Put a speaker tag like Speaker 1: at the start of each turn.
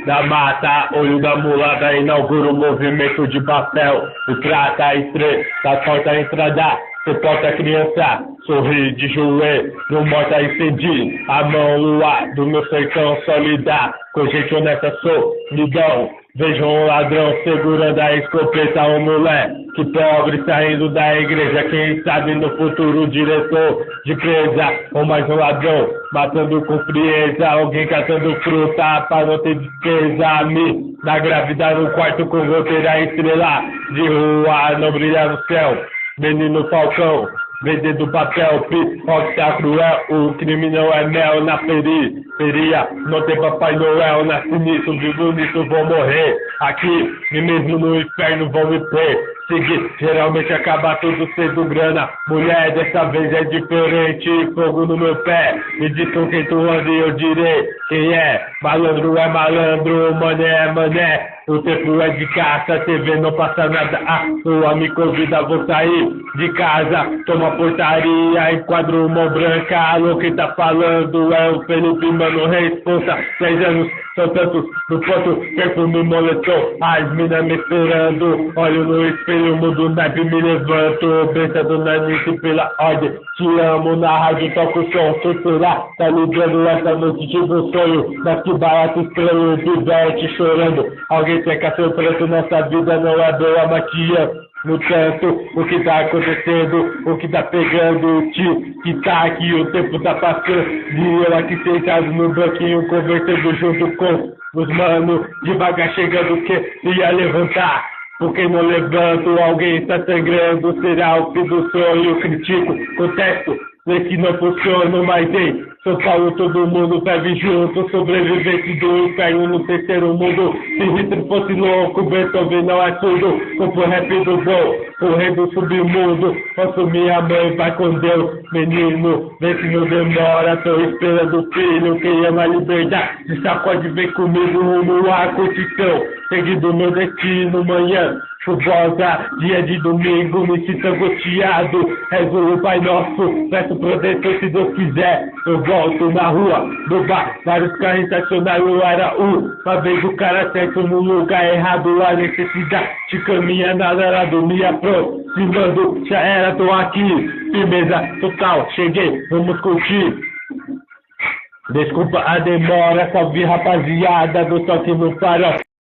Speaker 1: na mata, olho da mulata, inaugura o movimento de papel. E trata a estrela, da porta a entrada. Você porta criança, sorri de joelho, não morta estendi. A mão luar do meu sertão solidar. Com gente honesta sou, ligão. Vejo um ladrão segurando a escopeta, um moleque pobre saindo da igreja. Quem sabe no futuro diretor de presa, ou mais um ladrão matando com frieza. Alguém catando fruta para não ter despesa. Me na grávida no quarto com goteira estrela de rua, não brilha no céu. Menino Falcão, vendendo papel, pipoca tá cruel, o crime não é mel na periferia, não tem Papai Noel, nasci nisso, vivo nisso, vou morrer, aqui, e mesmo no inferno vão me perseguir, geralmente acaba tudo sendo grana, mulher dessa vez é diferente, fogo no meu pé, me diz com quem tu anda e eu direi quem é malandro, mané é mané. O tempo é de caça, TV não passa nada. A sua me convida, vou sair de casa. Toma portaria, enquadro mão branca. Alô, quem tá falando é o Felipe, mano, responsa. 10 anos, são tantos no ponto, perfume moletom. As minas me esperando, olho no espelho, mudo naipe, me levanto. Pensando na nisso pela ordem. Te amo na rádio, toco o som, torturar. Tá ligando essa noite, tive um sonho. Mas que barato estranho, diverte chorando. Alguém seca seu pranto, nossa vida não é boa, maquia no tanto, o que tá acontecendo, o que tá pegando, que tá aqui, o tempo tá passando, e eu aqui sentado no banquinho, conversando junto com os manos, devagar chegando que ia levantar, porque não levanto, alguém está sangrando, será o fim do sonho, critico, contesto, sei que não funciona, mas ei, São Paulo todo mundo vive junto, sobrevivente do inferno no terceiro mundo. Se Hitler fosse louco, Beethoven não é tudo. Como rap do bom, o rei do submundo. Posso minha mãe, vai com Deus, menino. Vê se não demora, tô esperando o filho. Quem ama a liberdade, se sacode, vem comigo rumo à curtição. Seguindo meu destino, manhã chuvosa, dia de domingo, me sinto angustiado. Rezo o Pai Nosso, peço proteção se Deus quiser. Eu volto na rua, do bar, vários carros estacionados, eu era uma vez o cara certo no lugar errado. A necessidade de caminhar na hora do me aproximando. Já era, tô aqui, firmeza total, cheguei, vamos curtir. Desculpa a demora, salve rapaziada do Toque no Farol.